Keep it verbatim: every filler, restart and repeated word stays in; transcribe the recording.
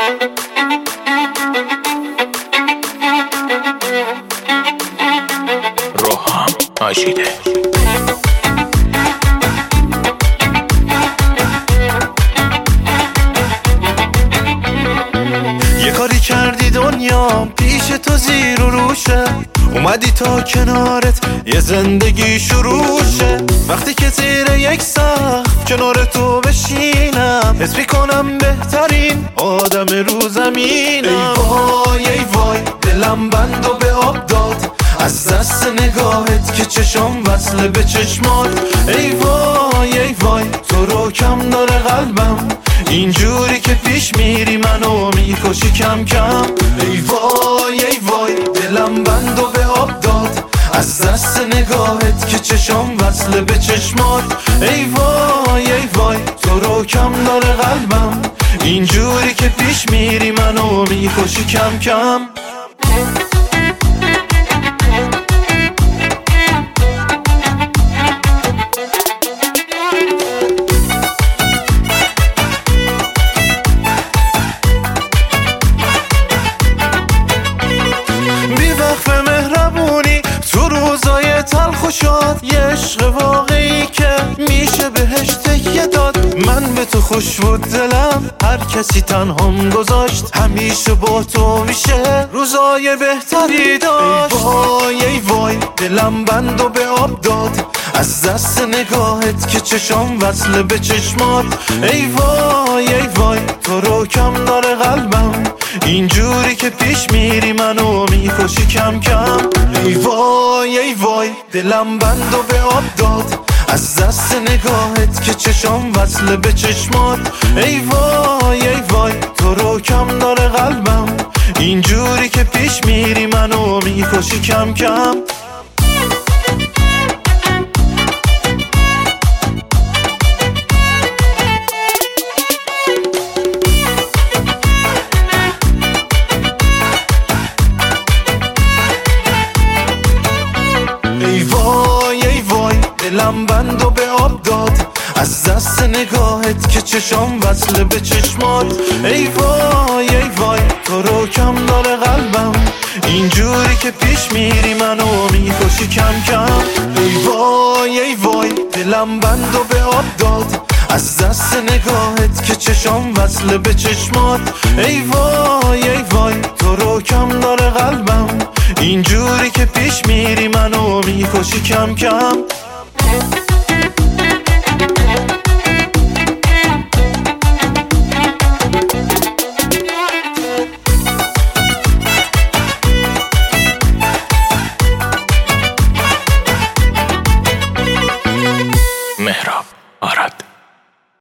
روحم آشیده. یه کاری کردی دنیا پیش تو زیر و روشه، اومدی تا کنارت یه زندگی شروع شه. وقتی که زیر یک سقف کنار تو بشینم، حس میکنم بهترین آدم رو زمینم. ای وای ای وای دلم بند و به آب داد از دست نگاهت که چشم وصله به چشمات. ای وای ای وای تو رو کم داره قلبم، اینجوری که پیش میری منو میکشی کم کم. ای وای ای وای دلم بند و به آب داد از دست نگاهت که چشم وصله به چشمات. ای وای ای وای تو رو کم داره قلبم، اینجوری که پیش میری منو میکشی کم کم. تلخ و شاد یه عشق واقعی که میشه بهش تکیه داد. من به تو خوش بود دلم، هر کسی تنهام گذاشت، همیشه با تو میشه روزای بهتری داشت. ای وای ای وای دلم بند و به آب داد از دست نگاهت که چشم وصله به چشمات. ای وای ای وای تو رو کم داره قلبم، اینجوری که پیش میری منو میکشی کم کم. ای وای ای وای دلم بند و به آب داد از دست نگاهت که چشم وصله به چشمات. ای وای ای وای تو رو کم داره قلبم، اینجوری که پیش میری منو میکشی کم کم. ای وای ای وای دلم بند و به آب داد از دست نگاهت که چشم وصله به چشمات. ای وای ای وای تو رو کم داره قلبم، اینجوری که پیش میری منو میکشی کم کم. ای وای ای وای دلم بند و به آب داد از دست نگاهت که چشم وصله به چشمات. ای وای ای وای تو رو کم داره قلبم، اینجوری که پیش میری منو میکشی کم کم.